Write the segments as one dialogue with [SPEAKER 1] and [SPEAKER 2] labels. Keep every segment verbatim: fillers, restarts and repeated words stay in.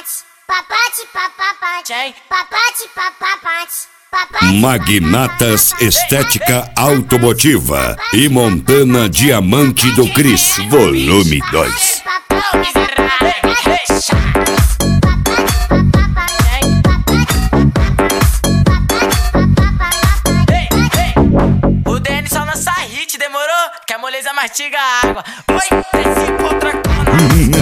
[SPEAKER 1] Magnatas Estética Automotiva e Montana Diamante do Cris, volume dois.
[SPEAKER 2] O Denis só lança hit, demorou? Que a moleza mastiga a água. Oi, desce pra outra cona.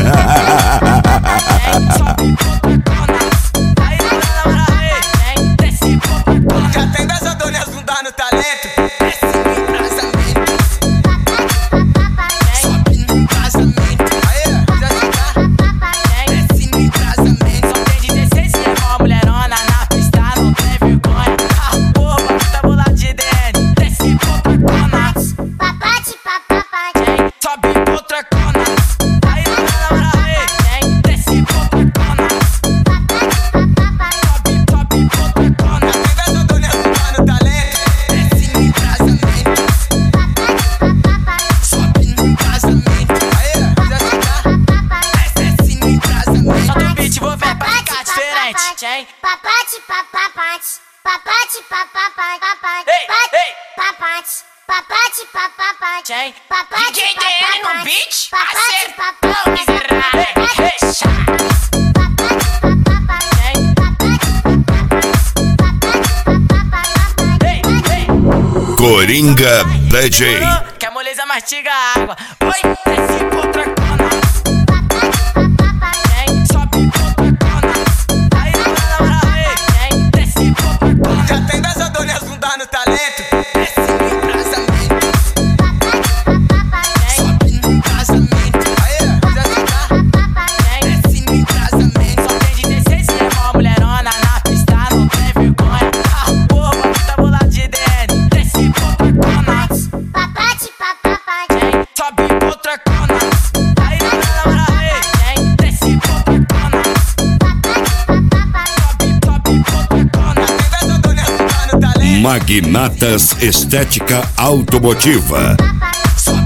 [SPEAKER 2] Sobe pra outra cona. Aí na moral, aí, desce pra outra cona. Já tem das adonias, não dá no talento. Desce no embrasamento. Sobe no embrasamento. Aí, já se dá. Desce no embrasamento. Só tem dezesseis e é uma mulherona na pista, não tem vergonha. Ah, porra, tá bolado de D N. Desce pra outra cona. Sobe pra outra cona. Aí na moral, aí, desce pra outra cona. Sobe, sobe pra outra cona. Já tem das adonias, não dá no talento. Desce no embrasamento. Sobe no embrasamento. Aí, já se dá. Desce no embrasamento. Solta o beat, vou ver pra ficar diferente, hein?
[SPEAKER 3] Papate, papapate, papate, papapate, papate,
[SPEAKER 2] Ei, ei.
[SPEAKER 3] papate, papate, papapate,
[SPEAKER 2] Hein?
[SPEAKER 3] papate,
[SPEAKER 2] D J D N no
[SPEAKER 3] papapate,
[SPEAKER 2] beat,
[SPEAKER 3] papate,
[SPEAKER 2] acertou,
[SPEAKER 3] papapate,
[SPEAKER 2] miserável.
[SPEAKER 3] papate,
[SPEAKER 2] Ei, Ei, ei.
[SPEAKER 1] Coringa D J.
[SPEAKER 2] Que a moleza mastiga a água. Oi, desce pra outra cona. Sobe pra outra cona. Aí na moral, aí, desce pra outra cona. Já tem das adonias, não dá no talento. Desce no embrasamento. Sobe no embrasamento. Aí, já se dá. Desce no embrasamento. Só tem dezesseis e é uma mulherona na pista, não tem vergonha. Ah, porra, tá bolado de D N. Desce pra outra cona.
[SPEAKER 3] papate, papapate,
[SPEAKER 2] Sobe pra outra cona. Aí na moral, aí, desce pra outra cona. Sobe, sobe pra outra cona. Tem das adonias, não dá no talento.
[SPEAKER 1] Magnatas Estética Automotiva.
[SPEAKER 2] Sobe